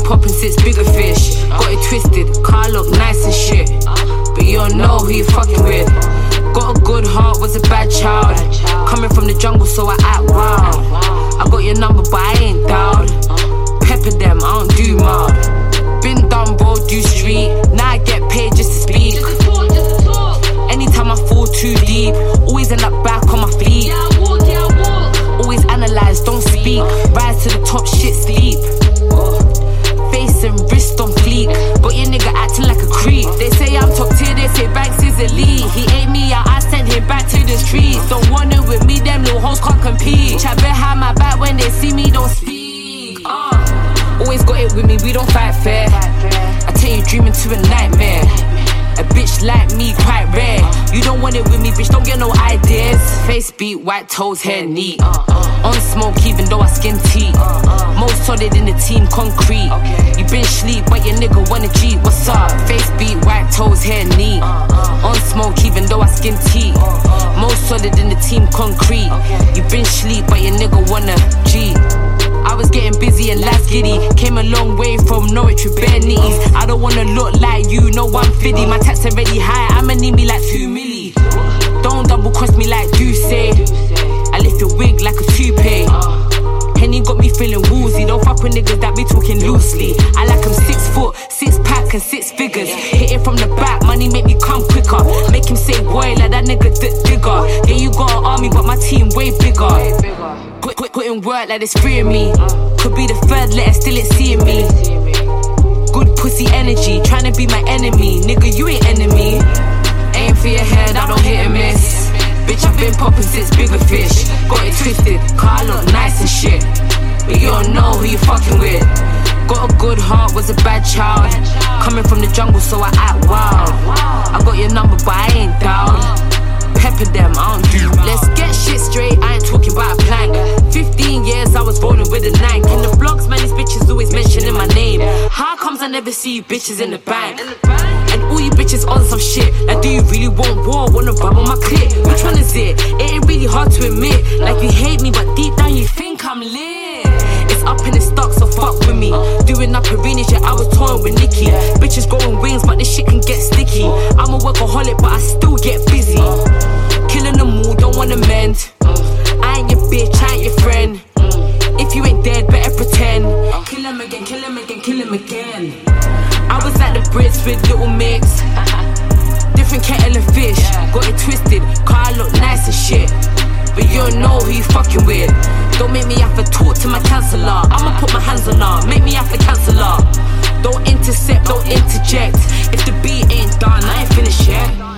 popping since bigger fish. Got it twisted, car look nice and shit, but you don't know who you fucking with. Got a good heart, was a bad child. Coming from the jungle, so I act wild. I got your number, but I ain't down. Pepper them, I don't do mild. Been down road, do street. Now I get paid just to speak. Anytime I fall too deep, always end up back on my feet. Always analyze, don't speak. Rise to the top, shit sleep. Face and wrist on fleek. Got your nigga acting like a creep. They say I'm top tier, they say Banks is elite. He ate me out, I sent him back to the streets. Don't want it with me, them little hoes can't compete. Chat behind my back when they see me, don't speak. Always got it with me, we don't fight fair. I take you dreaming to a nightmare. A bitch like me, quite rare. You don't want it with me, bitch, don't get no ideas. Face beat, white toes, hair neat. On smoke, even though I skin teeth. Most solid in the team, concrete. You been sleep, but your nigga wanna cheat. What's up? Face beat, white toes, hair neat. On smoke, even though I skin teeth. Most solid in the team, concrete. You been sleep, but your nigga wanna cheat. I was getting busy and last giddy. Came a long way from Norwich with bare nitties. I don't wanna look like you, no 150. My tax already high, I'ma need me like 2 milli. Don't double cross me like you say. I lift your wig like a toupee. Henny got me feeling woozy. Don't fuck with niggas that be talking loosely. I like 'em 6 foot, 6 pack and 6 figures. Hit it from the back, money make me come quicker. Make him say boy like that nigga digger. Yeah, you got an army but my team way bigger. Putting work like it's free of me. Could be the third letter, still it's seeing me. Good pussy energy, tryna be my enemy. Nigga, you ain't enemy. Aim for your head, I don't hit and miss. Bitch, I've been popping since bigger fish. Got it twisted, car look nice and shit, but you don't know who you fucking with. Got a good heart, was a bad child. Coming from the jungle, so I act wild. I got your number, but I ain't down. Pepper them, I don't do. Let's get shit straight, I ain't talking about a plank. 15 years I was rolling with a 9. In the vlogs, man, these bitches always mentioning my name. How comes I never see you bitches in the bank? And all you bitches on some shit. Like, do you really want war? Wanna rub on my clit? Which one is it? It ain't really hard to admit. Like, you hate me, but deep down you think I'm lit. It's up in the stock, so fuck with me. Doing up arenas, yeah, I was touring with Nicki. Bitches growing wings, but this shit can get sticky. I'm a workaholic, but I still get busy. Killing them all, don't wanna mend. I ain't your bitch, I ain't your friend. If you ain't dead, better pretend. Kill him again, kill him again, kill him again. I was at the Brits with Little Mix. Different kettle of fish. Got it twisted, car look nice and shit, but you don't know who you fucking with. Don't make me have to talk to my counselor. I'ma put my hands on her, make me have to cancel her. Don't intercept, don't interject. If the beat ain't done, I ain't finished yet.